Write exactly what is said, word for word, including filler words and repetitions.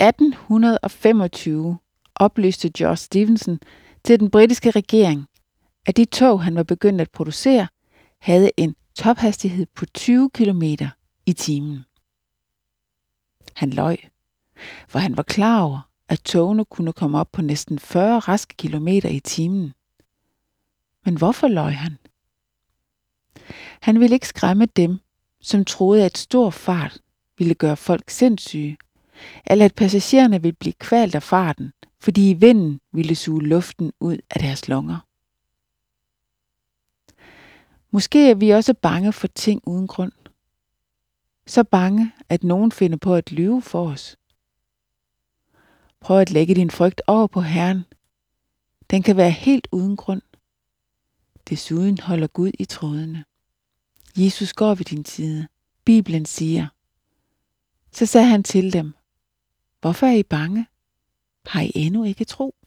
atten femogtyve oplyste George Stephenson til den britiske regering, at de tog, han var begyndt at producere, havde en tophastighed på tyve kilometer i timen. Han løj, for han var klar over, at togene kunne komme op på næsten fyrre raske kilometer i timen. Men hvorfor løj han? Han ville ikke skræmme dem, som troede, at stor fart ville gøre folk sindssyge, eller at passagererne ville blive kvalt af farten, fordi vinden ville suge luften ud af deres lunger. Måske er vi også bange for ting uden grund. Så bange, at nogen finder på at lyve for os. Prøv at lægge din frygt over på Herren. Den kan være helt uden grund. Desuden holder Gud i trådene. Jesus går ved din side. Bibelen siger. Så sagde han til dem, hvorfor er I bange? Har I endnu ikke tro?